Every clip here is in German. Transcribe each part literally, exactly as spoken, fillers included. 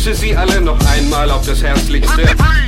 begrüße Sie alle noch einmal auf das Herzlichste.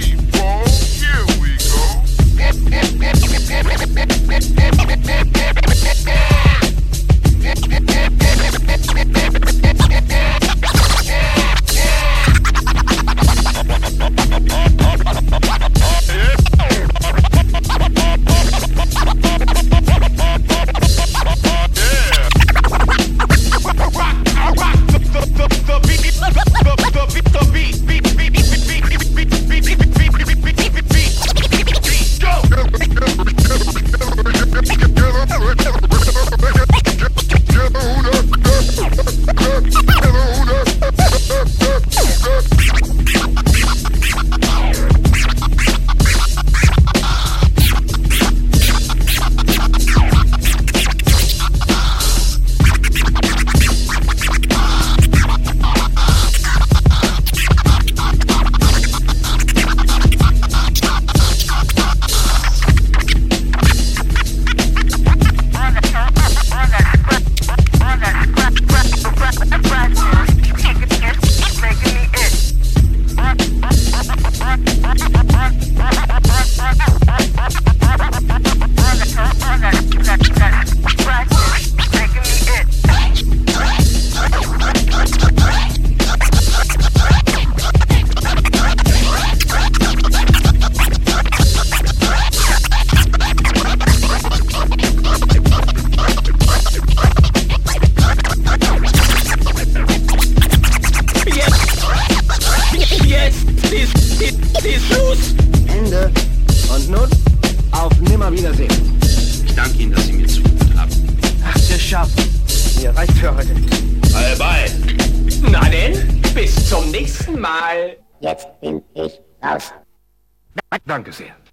Ende. Und nun auf Nimmerwiedersehen. Ich danke Ihnen, dass Sie mir zugehört haben. Ach, geschafft. Mir reicht für heute. Bye bye. Na denn, bis zum nächsten Mal. Jetzt bin ich raus. Danke sehr.